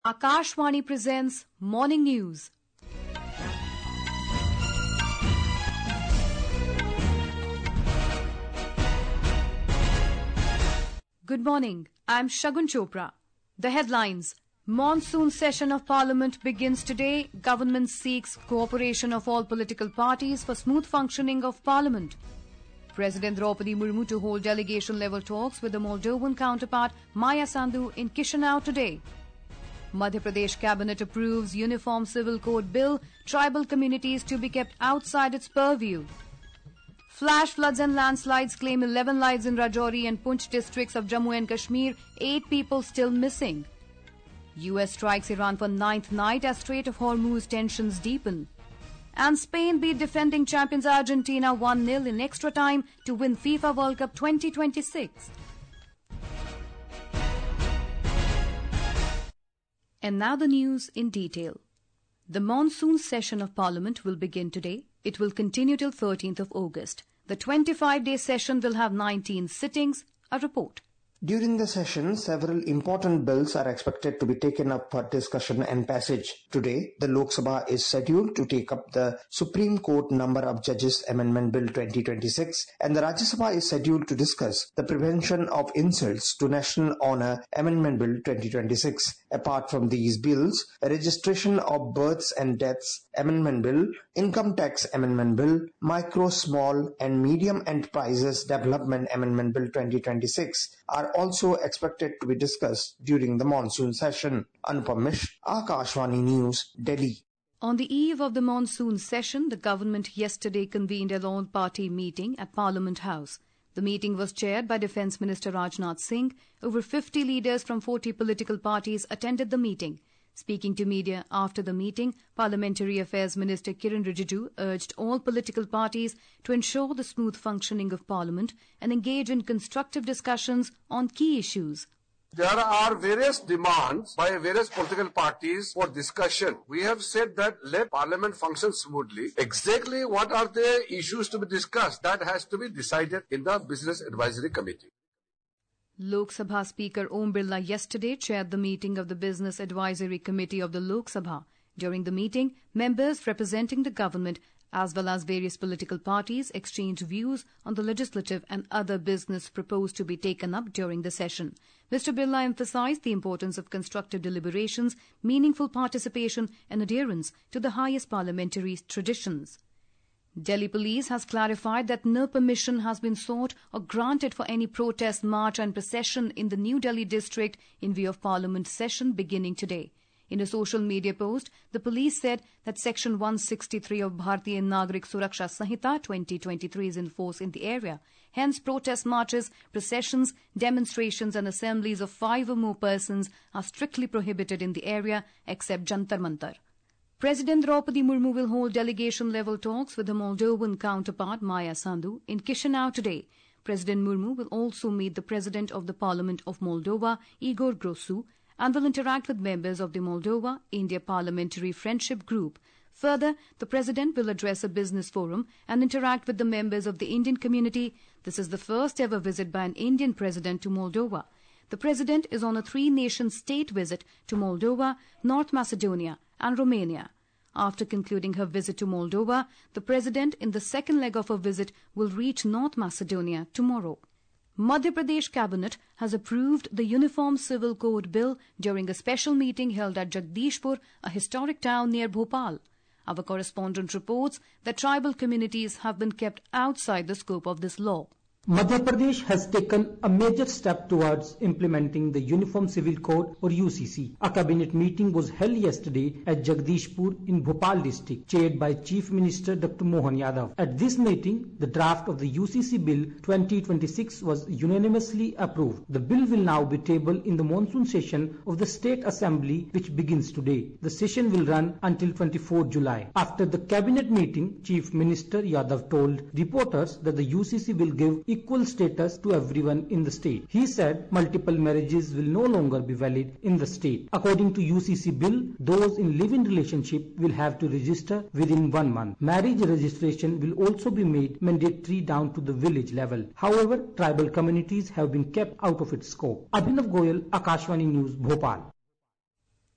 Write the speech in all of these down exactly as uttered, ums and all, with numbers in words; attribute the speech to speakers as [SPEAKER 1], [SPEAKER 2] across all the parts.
[SPEAKER 1] Akashvani presents Morning News. Good morning. I'm Shagun Chopra. The headlines. Monsoon session of Parliament begins today. Government seeks cooperation of all political parties for smooth functioning of Parliament. President Draupadi Murmu to hold delegation-level talks with the Moldovan counterpart Maia Sandu in Chisinau today. Madhya Pradesh Cabinet approves Uniform Civil Code Bill, tribal communities to be kept outside its purview. Flash floods and landslides claim eleven lives in Rajouri and Poonch districts of Jammu and Kashmir, eight people still missing. U S strikes Iran for ninth night as Strait of Hormuz tensions deepen. And Spain beat defending champions Argentina one nil in extra time to win FIFA World Cup twenty twenty-six. And now the news in detail. The monsoon session of Parliament will begin today. It will continue till thirteenth of August. The twenty-five day session will have nineteen sittings. A report.
[SPEAKER 2] During the session, several important bills are expected to be taken up for discussion and passage. Today, the Lok Sabha is scheduled to take up the Supreme Court Number of Judges Amendment Bill twenty twenty-six, and the Rajya Sabha is scheduled to discuss the Prevention of Insults to National Honour Amendment Bill twenty twenty-six. Apart from these bills, Registration of Births and Deaths Amendment Bill, Income Tax Amendment Bill, Micro, Small and Medium Enterprises Development Amendment Bill twenty twenty-six are also expected to be discussed during the monsoon session. Anupam Mishra, Akashvani News, Delhi.
[SPEAKER 1] On the eve of the monsoon session, the government yesterday convened an all-party meeting at Parliament House. The meeting was chaired by Defence Minister Rajnath Singh. Over fifty leaders from forty political parties attended the meeting. Speaking to media after the meeting, Parliamentary Affairs Minister Kiren Rijiju urged all political parties to ensure the smooth functioning of Parliament and engage in constructive discussions on key issues.
[SPEAKER 3] There are various demands by various political parties for discussion. We have said that let Parliament function smoothly. Exactly what are the issues to be discussed? That has to be decided in the Business Advisory Committee.
[SPEAKER 1] Lok Sabha Speaker Om Birla yesterday chaired the meeting of the Business Advisory Committee of the Lok Sabha. During the meeting, members representing the government as well as various political parties exchanged views on the legislative and other business proposed to be taken up during the session. Mister Birla emphasized the importance of constructive deliberations, meaningful participation and adherence to the highest parliamentary traditions. Delhi Police has clarified that no permission has been sought or granted for any protest, march and procession in the New Delhi district in view of Parliament session beginning today. In a social media post, the police said that Section one sixty-three of Bharatiya Nagrik Suraksha Sanhita twenty twenty-three is in force in the area. Hence, protest marches, processions, demonstrations and assemblies of five or more persons are strictly prohibited in the area except Jantar Mantar. President Draupadi Murmu will hold delegation-level talks with the Moldovan counterpart Maia Sandu in Chisinau today. President Murmu will also meet the President of the Parliament of Moldova, Igor Grosu, and will interact with members of the Moldova-India Parliamentary Friendship Group. Further, the President will address a business forum and interact with the members of the Indian community. This is the first ever visit by an Indian President to Moldova. The President is on a three-nation state visit to Moldova, North Macedonia and Romania. After concluding her visit to Moldova, the President in the second leg of her visit will reach North Macedonia tomorrow. Madhya Pradesh Cabinet has approved the Uniform Civil Code Bill during a special meeting held at Jagdishpur, a historic town near Bhopal. Our correspondent reports that tribal communities have been kept outside the scope of this law.
[SPEAKER 4] Madhya Pradesh has taken a major step towards implementing the Uniform Civil Code or U C C. A cabinet meeting was held yesterday at Jagdishpur in Bhopal district, chaired by Chief Minister Doctor Mohan Yadav. At this meeting, the draft of the U C C Bill twenty twenty-six was unanimously approved. The bill will now be tabled in the monsoon session of the State Assembly, which begins today. The session will run until twenty-fourth of July. After the cabinet meeting, Chief Minister Yadav told reporters that the U C C will give equal status to everyone in the state. He said multiple marriages will no longer be valid in the state. According to U C C bill, those in live-in relationship will have to register within one month. Marriage registration will also be made mandatory down to the village level. However, tribal communities have been kept out of its scope. Abhinav Goyal, Akashvani News, Bhopal.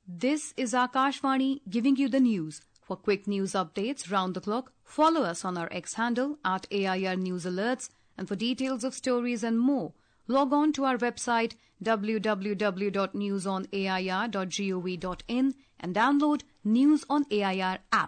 [SPEAKER 1] This is Akashvani giving you the news. For quick news updates round the clock, follow us on our X handle at A I R News Alerts, and for details of stories and more, log on to our website w w w dot news on a i r dot gov dot in and download News on A I R app.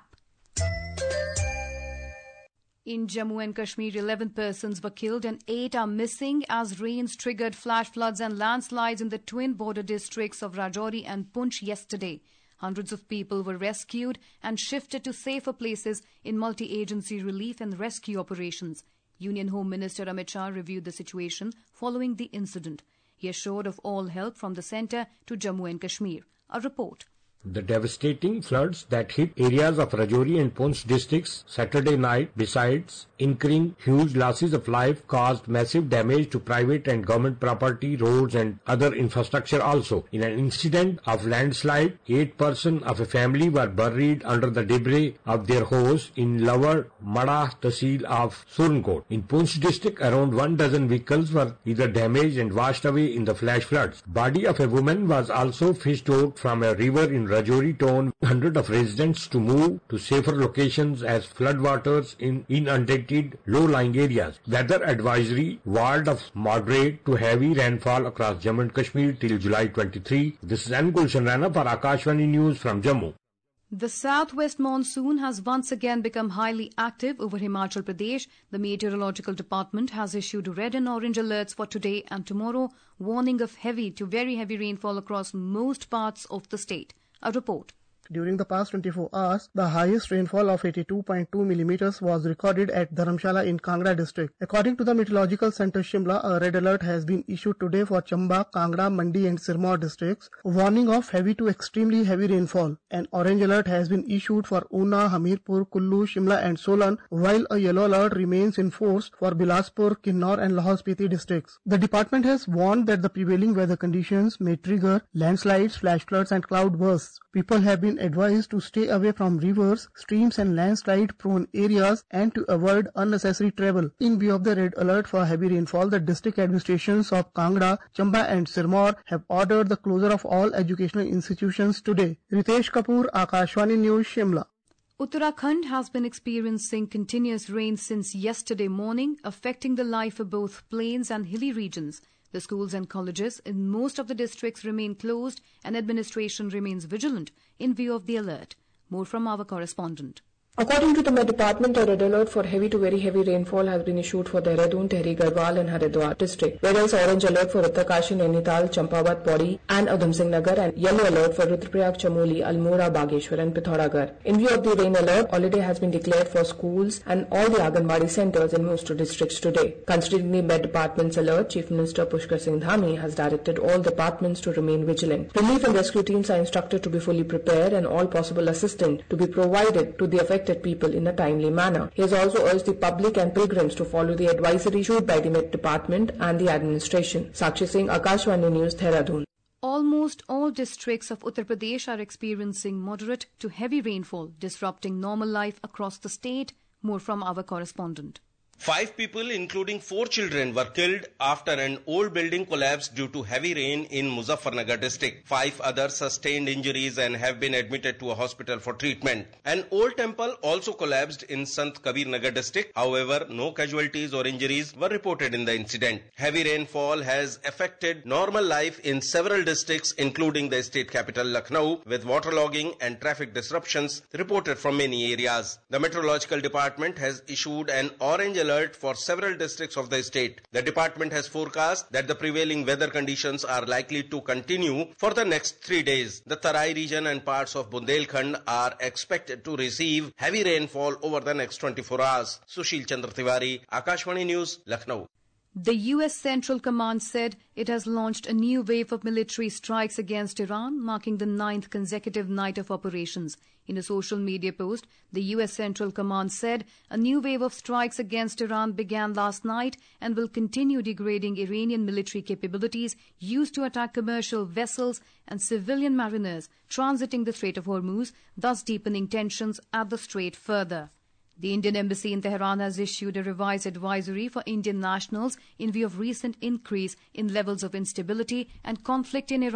[SPEAKER 1] In Jammu and Kashmir, eleven persons were killed and eight are missing as rains triggered flash floods and landslides in the twin border districts of Rajouri and Poonch yesterday. Hundreds of people were rescued and shifted to safer places in multi-agency relief and rescue operations. Union Home Minister Amit Shah reviewed the situation following the incident. He assured of all help from the centre to Jammu and Kashmir. A report.
[SPEAKER 5] The devastating floods that hit areas of Rajouri and Poonch districts Saturday night, besides incurring huge losses of life, caused massive damage to private and government property, roads and other infrastructure also. In an incident of landslide, eight persons of a family were buried under the debris of their house in Lower Mada Tahsil of Surnkot. In Poonch district, around one dozen vehicles were either damaged and washed away in the flash floods. Body of a woman was also fished out from a river in Rajouri town. Hundreds of residents to move to safer locations as floodwaters in inundated low-lying areas. Weather advisory warned of moderate to heavy rainfall across Jammu and Kashmir till July twenty-third. This is N. Gulshan Rana for Akashvani News from Jammu.
[SPEAKER 1] The southwest monsoon has once again become highly active over Himachal Pradesh. The Meteorological Department has issued red and orange alerts for today and tomorrow, warning of heavy to very heavy rainfall across most parts of the state. A report.
[SPEAKER 6] During the past twenty-four hours, the highest rainfall of eighty-two point two millimeters was recorded at Dharamshala in Kangra district. According to the Meteorological Center Shimla, a red alert has been issued today for Chamba, Kangra, Mandi and Sirmaur districts, warning of heavy to extremely heavy rainfall. An orange alert has been issued for Una, Hamirpur, Kullu, Shimla and Solan, while a yellow alert remains in force for Bilaspur, Kinnaur and Lahore Spiti districts. The department has warned that the prevailing weather conditions may trigger landslides, flash floods and cloud bursts. People have been advised to stay away from rivers, streams and landslide-prone areas and to avoid unnecessary travel. In view of the red alert for heavy rainfall, the district administrations of Kangra, Chamba and Sirmaur have ordered the closure of all educational institutions today. Ritesh Kapoor, Akashvani News, Shimla.
[SPEAKER 1] Uttarakhand has been experiencing continuous rain since yesterday morning, affecting the life of both plains and hilly regions. The schools and colleges in most of the districts remain closed and administration remains vigilant in view of the alert. More from our correspondent.
[SPEAKER 7] According to the Met Department, a red alert for heavy to very heavy rainfall has been issued for Dehradun, Tehri Garhwal and Haridwar district, whereas orange alert for Uttarkashi, Nainital, Champavat, Pauri and Udham Singh Nagar and yellow alert for Rudraprayag, Chamoli, Almora, Bageshwar and Pithoragarh. In view of the rain alert, holiday has been declared for schools and all the Anganwadi centres in most districts today. Considering the Met Department's alert, Chief Minister Pushkar Singh Dhami has directed all departments to remain vigilant. Relief and rescue teams are instructed to be fully prepared and all possible assistance to be provided to the affected people in a timely manner. He has also urged the public and pilgrims to follow the advisory issued by the Met Department and the administration. Sakshi Singh, Akashvani News, Dehradun.
[SPEAKER 1] Almost all districts of Uttar Pradesh are experiencing moderate to heavy rainfall, disrupting normal life across the state. More from our correspondent.
[SPEAKER 8] Five people, including four children, were killed after an old building collapsed due to heavy rain in Muzaffarnagar district. Five others sustained injuries and have been admitted to a hospital for treatment. An old temple also collapsed in Sant Kabir Nagar district. However, no casualties or injuries were reported in the incident. Heavy rainfall has affected normal life in several districts, including the state capital Lucknow, with waterlogging and traffic disruptions reported from many areas. The Meteorological Department has issued an orange alert for several districts of the state. The department has forecast that the prevailing weather conditions are likely to continue for the next three days. The Tarai region and parts of Bundelkhand are expected to receive heavy rainfall over the next twenty-four hours. Sushil Chandra Tiwari, Akashvani News, Lucknow.
[SPEAKER 1] The U S Central Command said it has launched a new wave of military strikes against Iran, marking the ninth consecutive night of operations. In a social media post, the U S Central Command said a new wave of strikes against Iran began last night and will continue degrading Iranian military capabilities used to attack commercial vessels and civilian mariners transiting the Strait of Hormuz, thus deepening tensions at the strait further. The Indian Embassy in Tehran has issued a revised advisory for Indian nationals in view of recent increase in levels of instability and conflict in Iran.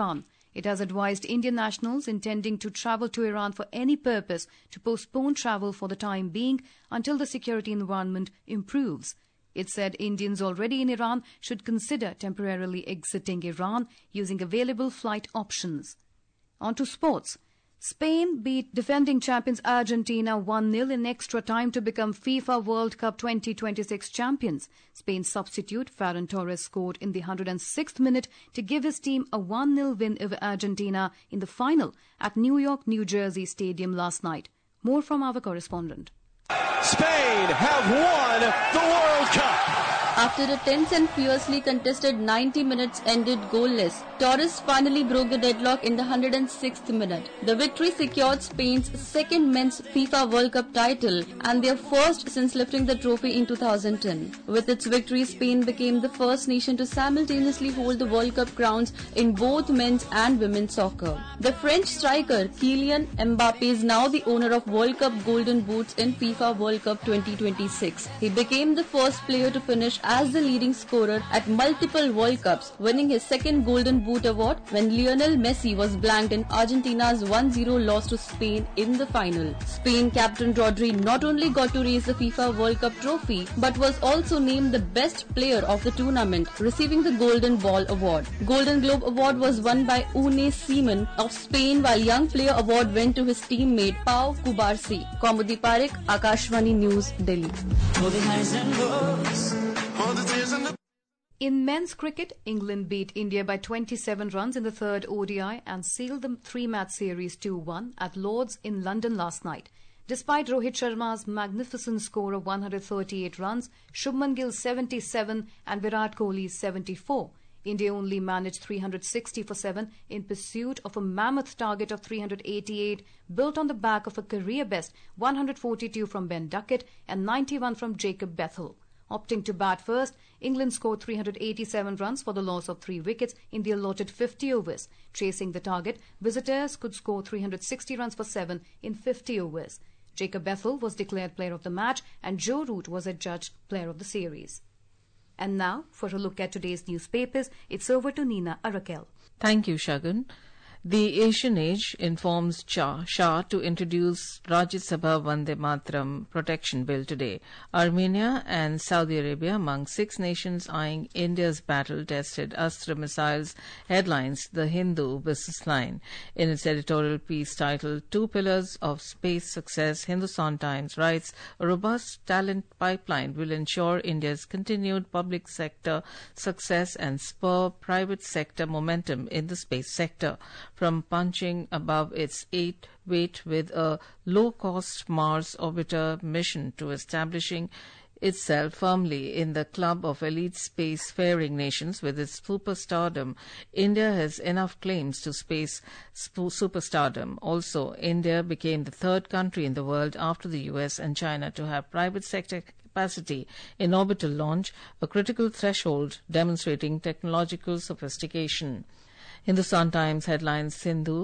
[SPEAKER 1] It has advised Indian nationals intending to travel to Iran for any purpose to postpone travel for the time being until the security environment improves. It said Indians already in Iran should consider temporarily exiting Iran using available flight options. On to sports. Spain beat defending champions Argentina one nil in extra time to become FIFA World Cup twenty twenty-six champions. Spain's substitute Ferran Torres scored in the one hundred sixth minute to give his team a one nil win over Argentina in the final at New York, New Jersey Stadium last night. More from our correspondent.
[SPEAKER 9] Spain have won the World Cup.
[SPEAKER 10] After a tense and fiercely contested ninety minutes ended goalless, Torres finally broke the deadlock in the one hundred sixth minute. The victory secured Spain's second men's FIFA World Cup title and their first since lifting the trophy in two thousand ten. With its victory, Spain became the first nation to simultaneously hold the World Cup crowns in both men's and women's soccer. The French striker Kylian Mbappe is now the owner of World Cup Golden Boots in FIFA World Cup twenty twenty-six. He became the first player to finish as the leading scorer at multiple World Cups, winning his second Golden Boot award when Lionel Messi was blanked in Argentina's one zero loss to Spain in the final. Spain captain Rodri not only got to raise the FIFA World Cup trophy but was also named the best player of the tournament, receiving the Golden Ball award. Golden Globe award was won by Unai Simon of Spain, while Young Player award went to his teammate Pau Kubarsi. Kaumudi Parekh, Akashvani News, Delhi.
[SPEAKER 1] In men's cricket, England beat India by twenty-seven runs in the third O D I and sealed the three-match series two one at Lord's in London last night. Despite Rohit Sharma's magnificent score of one hundred thirty-eight runs, Shubman Gill's seventy-seven and Virat Kohli's seventy-four, India only managed three hundred sixty for seven in pursuit of a mammoth target of three hundred eighty-eight, built on the back of a career-best one hundred forty-two from Ben Duckett and ninety-one from Jacob Bethel. Opting to bat first, England scored three hundred eighty-seven runs for the loss of three wickets in the allotted fifty overs. Chasing the target, visitors could score three hundred sixty runs for seven in fifty overs. Jacob Bethel was declared player of the match and Joe Root was adjudged player of the series. And now, for a look at today's newspapers, it's over to Nina Arakel.
[SPEAKER 11] Thank you, Shagun. The Asian Age informs Shah, Shah to introduce Rajya Sabha Vande Mataram protection bill today. Armenia and Saudi Arabia among six nations eyeing India's battle-tested Astra missiles, headlines The Hindu business line. In its editorial piece titled Two Pillars of Space Success, Hindustan Times writes, a robust talent pipeline will ensure India's continued public sector success and spur private sector momentum in the space sector. From punching above its eight weight with a low-cost Mars orbiter mission to establishing itself firmly in the club of elite space-faring nations with its superstardom, India has enough claims to space superstardom. Also, India became the third country in the world after the U S and China to have private sector capacity in orbital launch, a critical threshold demonstrating technological sophistication. Hindustan Times headlines Sindhu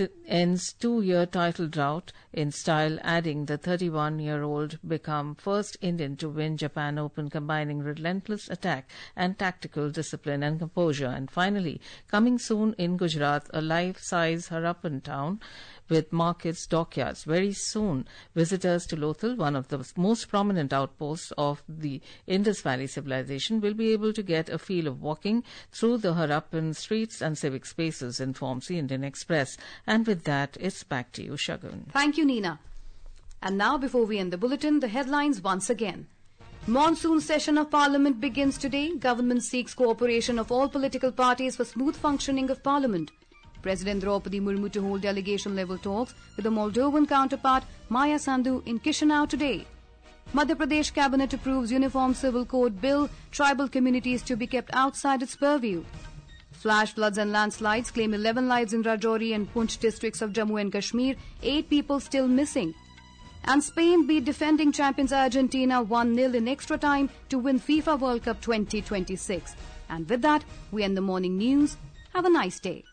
[SPEAKER 11] ends two-year title drought in style, adding the thirty-one-year-old become first Indian to win Japan Open, combining relentless attack and tactical discipline and composure. And finally, coming soon in Gujarat, a life-size Harappan town with markets, dockyards. Very soon, visitors to Lothal, one of the most prominent outposts of the Indus Valley civilization, will be able to get a feel of walking through the Harappan streets and civic spaces, informs the Indian Express. And with that, it's back to you, Shagun.
[SPEAKER 1] Thank you, Nina. And now, before we end the bulletin, the headlines once again. Monsoon session of Parliament begins today. Government seeks cooperation of all political parties for smooth functioning of Parliament. President Draupadi Murmu to hold delegation-level talks with the Moldovan counterpart Maya Sandu in Chisinau today. Madhya Pradesh Cabinet approves Uniform Civil Code Bill, tribal communities to be kept outside its purview. Flash floods and landslides claim eleven lives in Rajouri and Poonch districts of Jammu and Kashmir, eight people still missing. And Spain beat defending champions Argentina one nil in extra time to win FIFA World Cup twenty twenty-six. And with that, we end the morning news. Have a nice day.